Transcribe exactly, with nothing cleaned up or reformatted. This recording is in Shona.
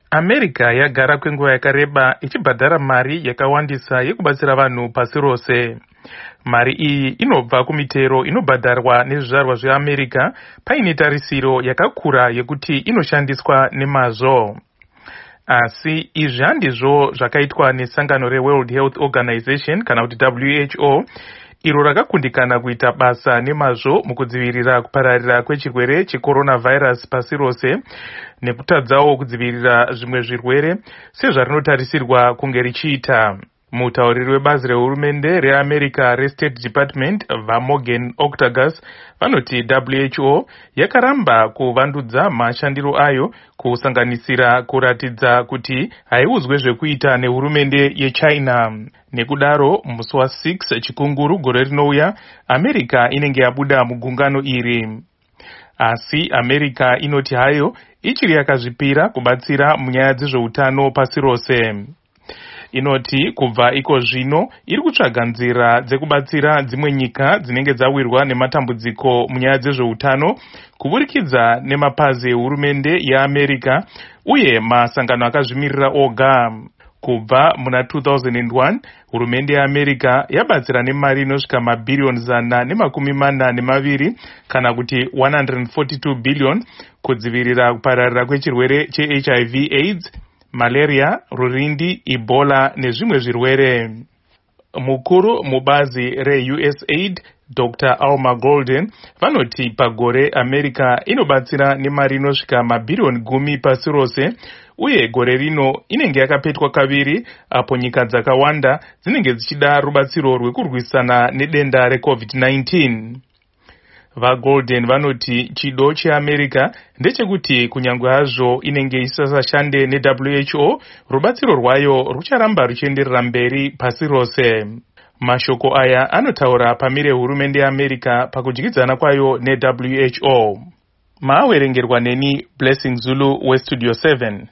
America yagara kwenguva yakareba ichibhadhara mari yakawandisa yekubatsira vanhu pasi rose. Mari iyi inobva kumitero inobhadharwa nezvizvarwa zveAmerica paine tarisiro yakakura yekuti inoshandiswa nemazvo. Asi izvi handizvo zvakaitwa nesangano reWorld Health Organization kana kuti W H O iro rakakundikana kuita basa nemazvo mukudzivirira kupararira kwechirwere checoronavirus pasi rose nekutadzawo kudzivirira zvimwe zvirwere sezvarinotarisirwa kunge richiita. Mutauriri webazi rehurumende reAmerica reState Department vaMorgan Octagus vanoti W H O yakaramba kuvandudza mashandiro ayo kusanganisira kuratidza kuti haiudzwe zvekuita nehurumende yeChina. Nekudaro musi wa six chikunguru gore rinouya America inenge yabuda mugungano iri. Asi America inoti hayo ichiri yakazvipira kubatsira munyaya dzezveutano pasi rose. Inoti kubva iko zvino iri kutsvaga nzira dzekubatsira dzimwe nyika dzinenge dzawirwa nematambudziko munyaya dzezveutano kuburikidza nemapazi ehurumende yeAmerica uye masangano akazvimirira oga. Kubva muna two thousand one hurumende yeAmerica yabatsira nemari inosvika mabhiriyoni zana nemakumi mana nemaviri kana kuti one hundred forty-two billion kudzivirira kupararira kwechirwere cheH I V AIDS, malaria, rurindi, Ebola nezvimwe zvirwere. Mukuru mubazi reUSAID Doctor Alma Golden vanoti pagore America inobatsira nemari inosvika mabhiriyoni gumi pasi rose uye gore rino inenge yakapetwa kaviri apo nyika dzakawanda dzinenge dzichida rubatsiro rwekurwisana nedenda reCovid nineteen. VaGolden vanoti chido cheAmerica ndechekuti kunyangwe hazvo inenge isasashande neW H O rubatsiro rwayo rucharamba ruchienderera mberi pasi rose. Mashoko aya anotaura pamire hurumende yeAmerica pakudyidzana kwayo neW H O. Maawerengerwa neni Blessing Zulu weStudio seven.